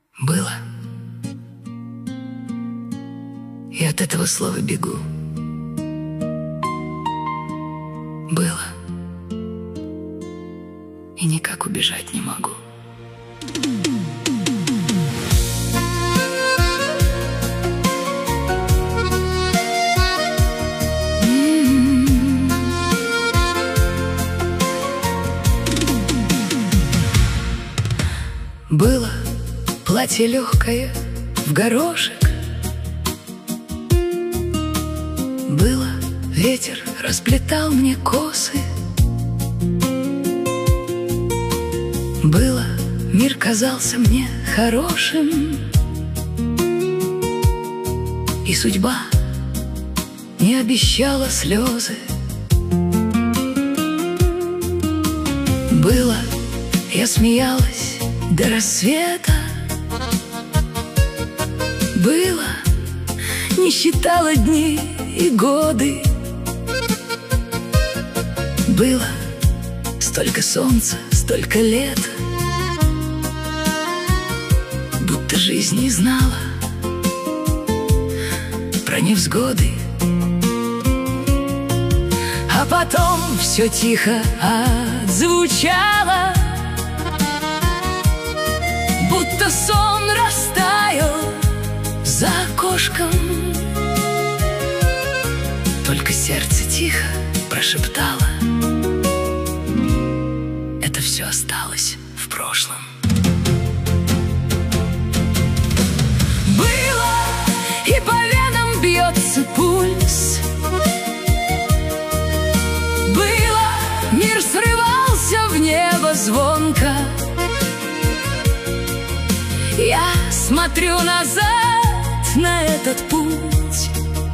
Было. И от этого слова бегу. Было. И никак убежать не могу. Было платье легкое в горошек. Было, ветер расплетал мне косы. Было, мир казался мне хорошим. И судьба не обещала слезы. Было, я смеялась до рассвета. Было, не считала дни и годы. Было столько солнца, столько лета, будто жизнь не знала про невзгоды. А потом все тихо отзвучало, будто сон растаял за окошком. Только сердце тихо прошептало: это все осталось в прошлом. Было, и по венам бьется пульс. Было, мир срывался в небо звонко. Я смотрю назад на этот путь.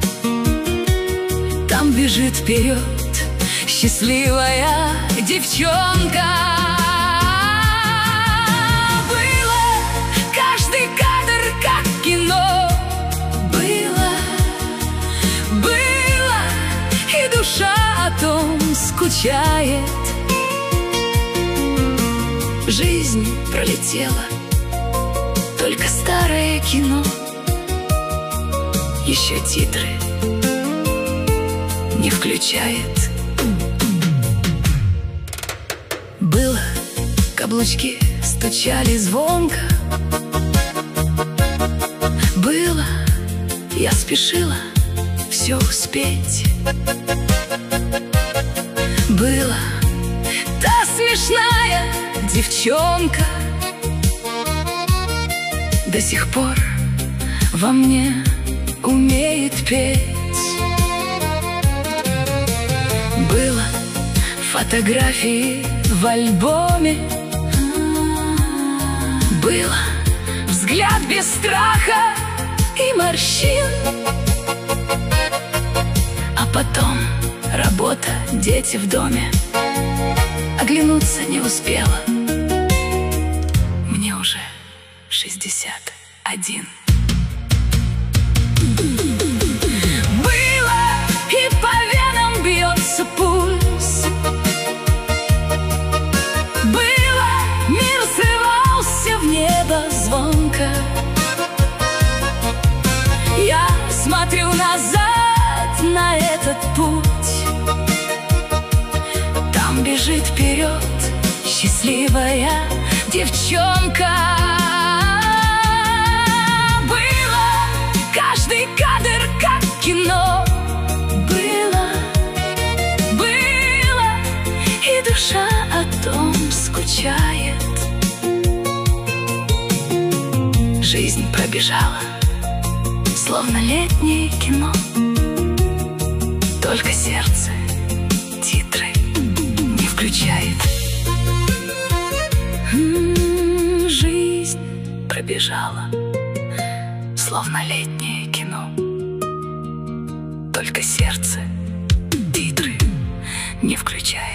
Там бежит вперед счастливая девчонка. Было, каждый кадр как кино. Было, и душа о том скучает. Жизнь пролетела, только старое кино. Еще титры не включает. Было, каблучки стучали звонко. Было, я спешила все успеть. Была та смешная девчонка. До сих пор во мне умеет петь. Было фотографии в альбоме. Было взгляд без страха и морщин. А потом работа, дети в доме. Оглянуться не успела. Мне уже 61. Было, и по венам бьется пульс. Было, мир срывался в небо звонко. Я смотрю назад на этот путь. Там бежит вперед счастливая девчонка. Каждый кадр как кино. Было, и душа о том скучает. Жизнь пробежала, словно летнее кино. Только сердце титры не включает. Жизнь пробежала, словно летнее кино. Только сердце титры не включает.